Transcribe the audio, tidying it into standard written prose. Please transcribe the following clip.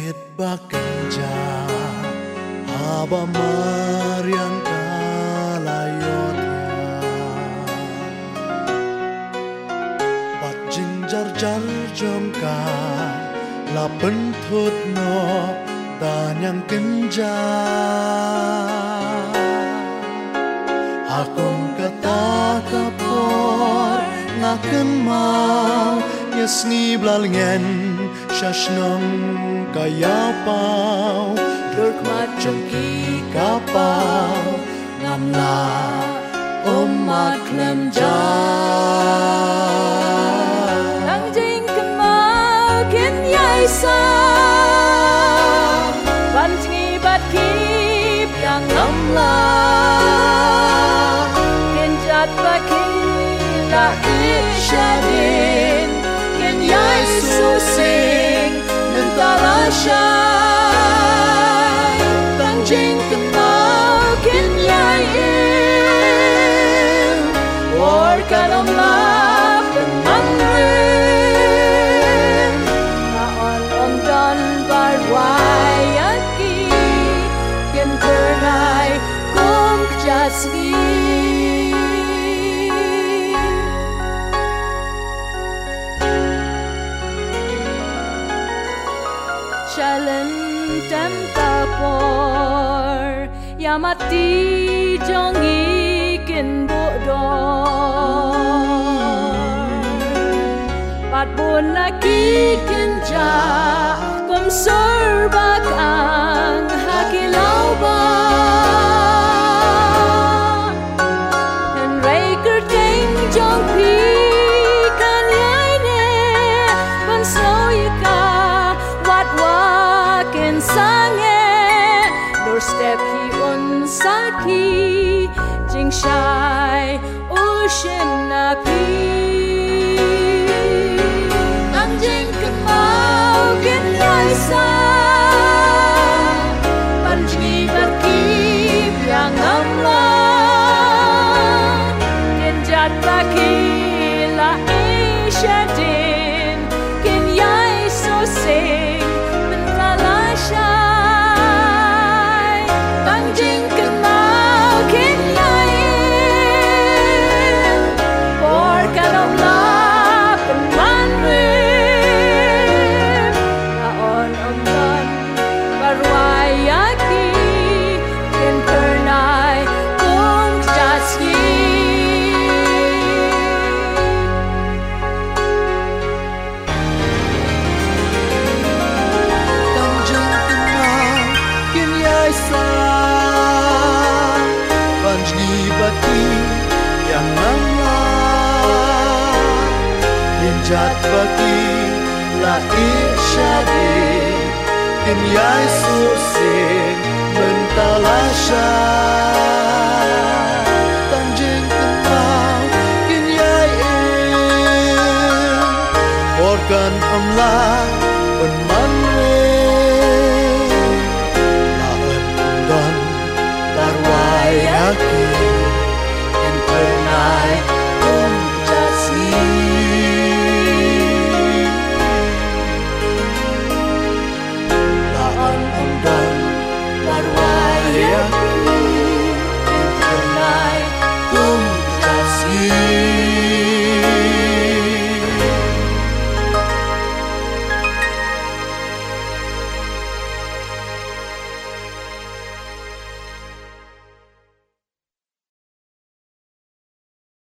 Bakja Aba Marian Kalayotya Bat Jinjar Jar Jomka La Penthut No Danyang Kenja Akum kata kapor Ngaken mau Yasni blalngen Shashnong kaya pau Durk macam ki kapau Ngamla umat klemja Nang jing kemau kin yai sa Ban jingi bat kip yang ngamla Kin jat bakin la isyadin Kin yai susing Talashay Tanjing kenal kinyayin War kanom lap Penmanrin Naon ondan barwayaki Kin ternay kung jasgi Shalan dan tapor Yamati jongi kin bodor Pat bun laki kenja Kum surbak ang hakilaw ba Dan raker ting jong pi kan yay ne Ban sloyika Wakin sange doorstep hi unsaki jing shai ocean napi ang jing kemau kin yai sa panjingi berkip yang amla kin jat baki la isyadin kin yai so sing Tanjing kenal kinyayin Por kanom la penmanrin Naon omdan barwayaki Kin pernay kung jasgi Tanjing kenal kinyai sa Banjni bati yang ngamla Linjat bati la isyadi Kinyai susing mentalasya Tanjing kenal kinyai Organ amla